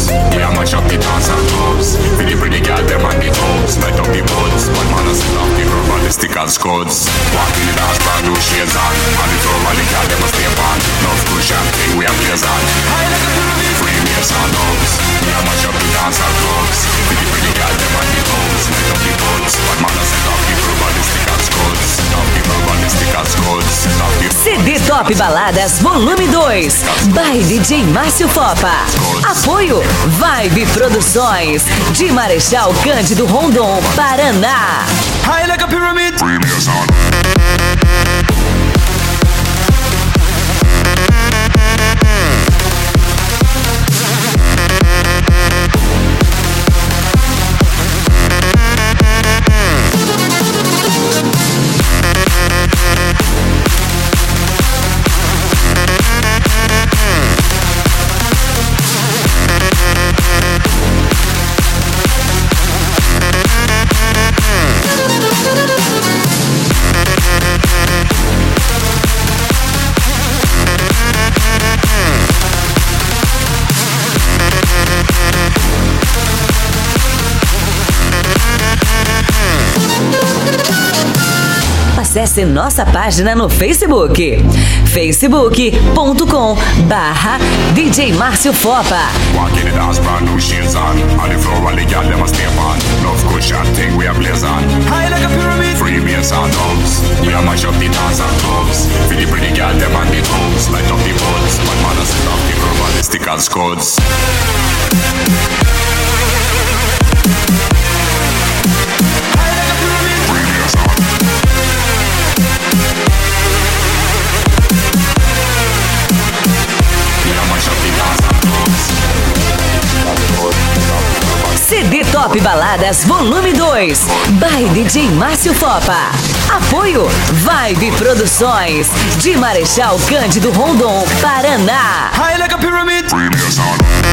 dogs. We a mash up the dance and clubs. For the pretty girl them and the toes. Light up the buds. One man a set off the verbalistic as scuds. Walk in the dance, brand new shades on. And the floor while the girl them a stay on. Love cushion thing we a blaze on. Free me a sound dogs. We a mash up the dance and clubs. For the pretty girl them and the toes. Light up the buds. One man a set off the verbalistic as scuds. Off the verbalistic as scuds. CD Top Baladas Volume 2 by DJ Márcio Fopa. Apoio Vibe Produções de Marechal Cândido Rondon, Paraná. High like a pyramid. Acesse nossa página no Facebook, facebook.com/DJ Márcio Fopa. Walk in the dance, brand new shades on. On the floor while the girl them a stay on. Love cushion thing we a blaze on. High like a pyramid. Free me a sound dogs. We a mash up the dance and clubs. For the pretty girl them and the toes. Light up the buds. One man a set off the verbalistic as scuds. CD Top Baladas Volume 2 by DJ Márcio Fopa. Apoio Vibe Produções de Marechal Cândido Rondon, Paraná. High like a pyramid.